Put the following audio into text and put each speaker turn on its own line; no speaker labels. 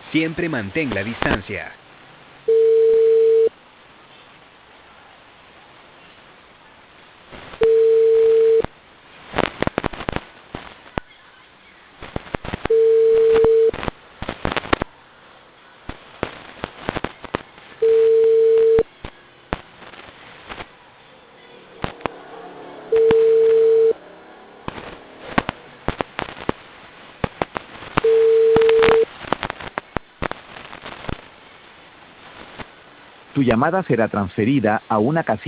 Siempre mantén la distancia.
Tu llamada será transferida a una casilla.